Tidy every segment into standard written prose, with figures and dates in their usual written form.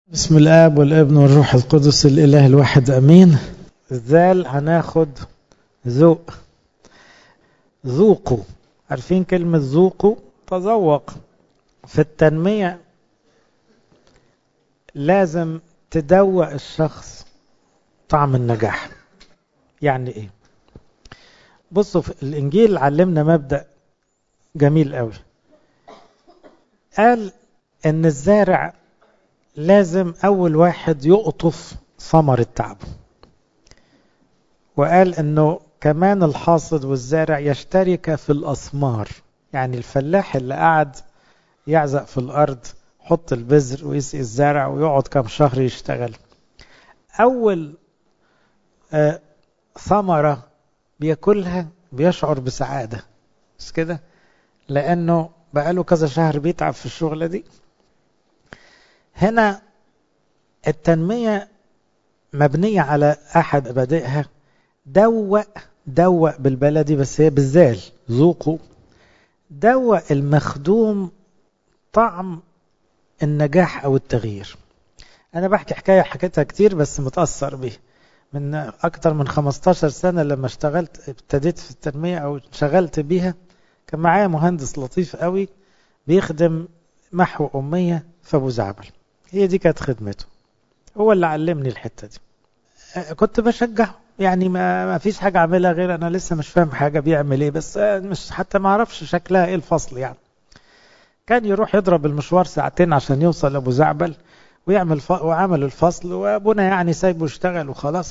بسم الآب والابن والروح القدس الإله الواحد أمين. الذال هناخد ذوق. ذوقوا، عارفين كلمة ذوقوا؟ تذوق. في التنمية لازم تدوق الشخص طعم النجاح. يعني ايه؟ بصوا، في الإنجيل علمنا مبدأ جميل قوي. قال إن الزارع لازم أول واحد يقطف ثمر تعبه، وقال إنه كمان الحاصد والزارع يشترك في الأثمار. يعني الفلاح اللي قعد يعزق في الأرض، حط البذر ويسقي الزرع ويقعد كم شهر يشتغل، أول ثمرة بياكلها بيشعر بسعادة، مش كده؟ لأنه بقاله كذا شهر بيتعب في الشغلة دي. هنا التنمية مبنية على أحد مبادئها. دوق بالبلدي، بس هي بالذال، ذوقوا. دوق المخدوم طعم النجاح أو التغيير. أنا بحكي حكاية حكيتها كتير بس متأثر به. من أكتر من 15 سنة لما ابتديت في التنمية أو شغلت بيها، كان معايا مهندس لطيف قوي بيخدم محو أمية في أبو زعبل. هي دي كانت خدمته، هو اللي علمني الحتة دي. كنت بشجع، يعني ما فيش حاجة أعملها غير أنا لسه مش فاهم حاجة بيعمل إيه، بس مش حتى ما أعرفش شكلها إيه الفصل. يعني كان يروح يضرب المشوار ساعتين عشان يوصل أبو زعبل وعمل الفصل، وأبونا يعني سايبه يشتغل وخلاص.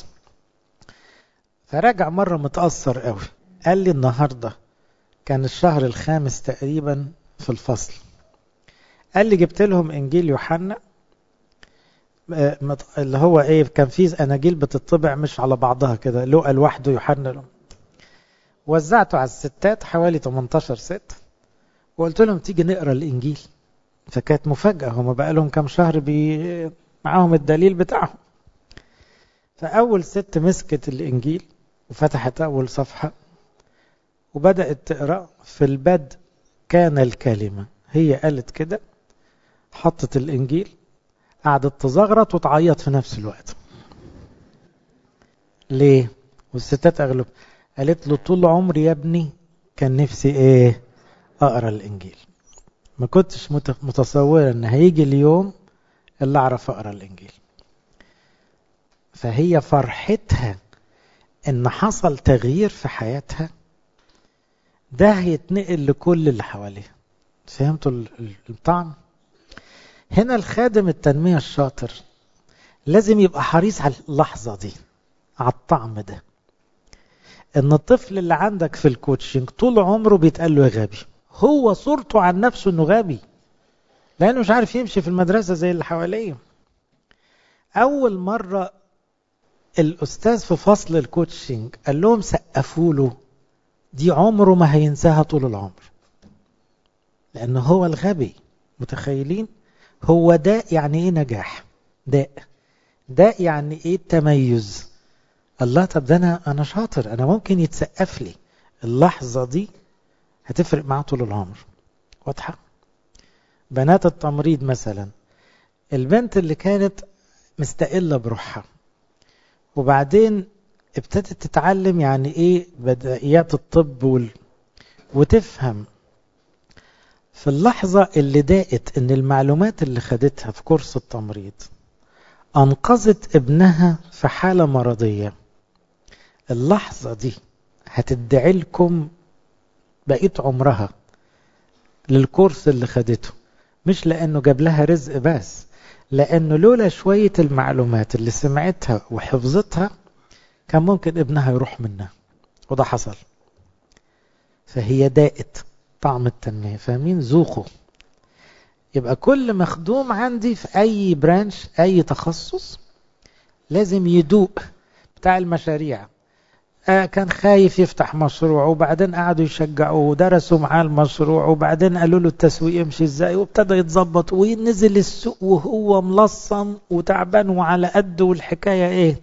فرجع مرة متأثر قوي، قال لي النهاردة كان الشهر الخامس تقريبا في الفصل، قال لي جبت لهم إنجيل يوحنا، اللي هو ايه، كان فيه اناجيل بتطبع مش على بعضها كده، لوقا لوحده يوحنا له. وزعته على الستات، حوالي 18 ست، وقلت لهم تيجي نقرا الانجيل. فكانت مفاجاه، هم بقى لهم كام شهر معاهم الدليل بتاعهم. فاول ست مسكت الانجيل وفتحت اول صفحه وبدات تقرا. في البدء كان الكلمه، هي قالت كده، حطت الانجيل، قعدت تزغرط وتعيط في نفس الوقت. ليه؟ والستات اغلب قالت له طول عمري يا ابني كان نفسي ايه؟ اقرا الانجيل. ما كنتش متصوره ان هيجي اليوم اللي اعرف اقرا الانجيل. فهي فرحتها ان حصل تغيير في حياتها، ده هيتنقل لكل اللي حواليها. فهمتوا الطعم؟ هنا الخادم التنمية الشاطر لازم يبقى حريص على اللحظة دي، على الطعم ده. ان الطفل اللي عندك في الكوتشنج طول عمره بيتقال له يا غبي، هو صورته عن نفسه انه غبي لانه مش عارف يمشي في المدرسة زي اللي حواليه. اول مرة الاستاذ في فصل الكوتشنج قال لهم سقفوا له، دي عمره ما هينساها طول العمر، لانه هو الغبي. متخيلين؟ هو ده يعني ايه نجاح، ده يعني ايه تميز. الله، طب ده انا شاطر، انا ممكن يتسقف لي. اللحظة دي هتفرق معاه طول العمر. واضحة؟ بنات التمريض مثلا، البنت اللي كانت مستقلة بروحها وبعدين ابتدت تتعلم يعني ايه بدائيات الطب وتفهم في اللحظة اللي ضاقت ان المعلومات اللي خدتها في كورس التمريض انقذت ابنها في حالة مرضية. اللحظة دي هتدعي لكم بقية عمرها للكورس اللي خدته، مش لأنه جاب لها رزق بس، لأنه لولا شوية المعلومات اللي سمعتها وحفظتها كان ممكن ابنها يروح منها، وده حصل. فهي داقت طعم التنمية. فاهمين؟ ذوقوا. يبقى كل مخدوم عندي في أي برانش، أي تخصص، لازم يدوق. بتاع المشاريع كان خايف يفتح مشروع، وبعدين قعدوا يشجعوه ودرسوا معاه المشروع، وبعدين قالوا له التسويق يمشي ازاي، وابتدى يتظبط ونزل السوق وهو ملصم وتعبان وعلى قده. والحكاية ايه؟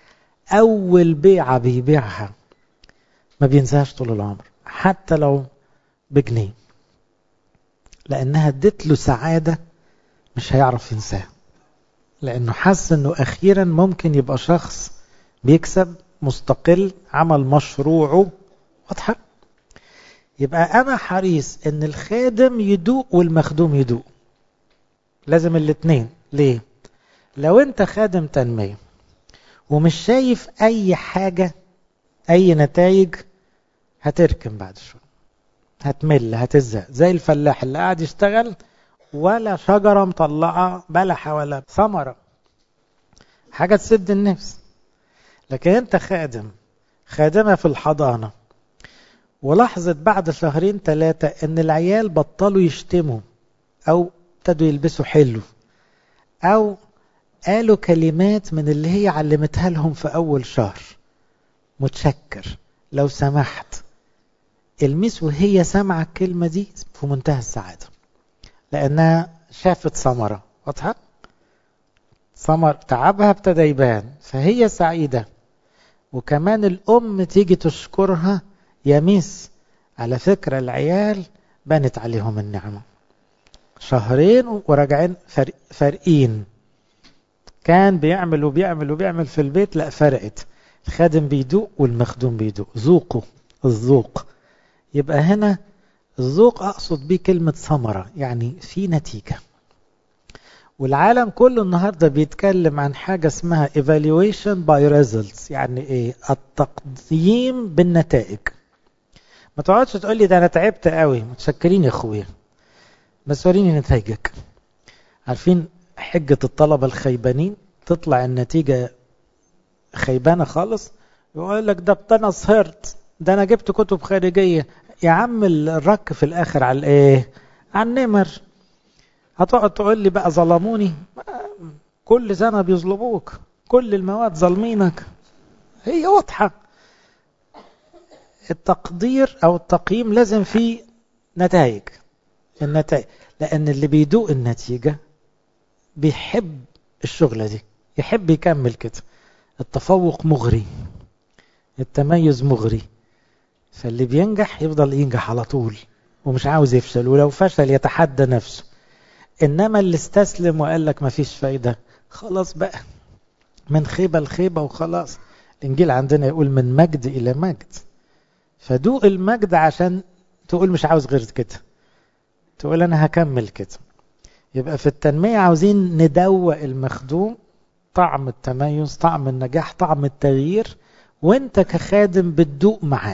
اول بيعة بيبيعها ما بينساهاش طول العمر، حتى لو بجنيه، لانها ادت له سعادة مش هيعرف ينساها. لأنه حس أنه أخيرا ممكن يبقى شخص بيكسب مستقل، عمل مشروعه واضحة. يبقى أنا حريص أن الخادم يدوق والمخدوم يدوق، لازم الاتنين. ليه؟ لو أنت خادم تنمية ومش شايف أي حاجة، أي نتائج، هتركن بعد شوية، هتمل، هتزهق، زي الفلاح اللي قاعد يشتغل ولا شجرة مطلعة بلحة ولا ثمرة، حاجة تسد النفس. لكن أنت خادمة في الحضانة، ولاحظت بعد 2-3 ان العيال بطلوا يشتموا، او ابتدوا يلبسوا حلو، او قالوا كلمات من اللي هي علمتها لهم في اول شهر، متشكر، لو سمحت، الميس وهي سمع الكلمة دي في منتهى السعادة، لانها شافت ثمرة واضحة، ثمر تعبها ابتدى يبان، فهي سعيدة. وكمان الام تيجي تشكرها، يا ميس على فكرة العيال بانت عليهم النعمة، 2 وراجعين فارقين، كان بيعمل في البيت، لا فرقت، الخادم بيدوق والمخدوم بيدوق، ذوقوا الذوق. يبقى هنا الذوق أقصد بيه كلمة ثمرة، يعني في نتيجة. والعالم كله النهاردة بيتكلم عن حاجة اسمها evaluation by results، يعني ايه؟ التقييم بالنتائج. ما تقعدش تقول لي ده انا تعبت قوي، متشكرين يا اخويا، بس وريني نتائجك. عارفين حجة الطلبة الخيبانين؟ تطلع النتيجة خيبانة خالص، يقول لك ده انا سهرت، ده انا جبت كتب خارجية. يا عم الرك في الاخر على الايه؟ على النمر. هتقعد تقول لي بقى ظلموني؟ كل سنة بيظلموك، كل المواد ظالمينك، هي واضحة. التقدير او التقييم لازم فيه نتائج، النتائج، لان اللي بيدوق النتيجة بيحب الشغلة دي، يحب يكمل كده. التفوق مغري، التميز مغري، فاللي بينجح يفضل ينجح على طول ومش عاوز يفشل، ولو فشل يتحدى نفسه. انما اللي استسلم وقال لك مفيش فايدة، خلاص بقى، من خيبة لخيبة وخلاص. الانجيل عندنا يقول من مجد الى مجد، فدوق المجد عشان تقول مش عاوز غير كده، تقول انا هكمل كده. يبقى في التنمية عاوزين ندوق المخدوم طعم التميز، طعم النجاح، طعم التغيير، وانت كخادم بتدوق معاه.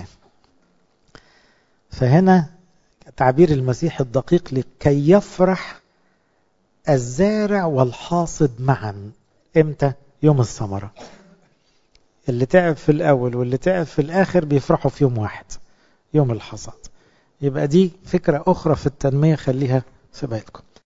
فهنا تعبير المسيح الدقيق لكي يفرح الزارع والحاصد معا. امتى؟ يوم الثمرة. اللي تعب في الأول واللي تعب في الآخر بيفرحوا في يوم واحد، يوم الحصاد. يبقى دي فكرة أخرى في التنمية، خليها في بالكم.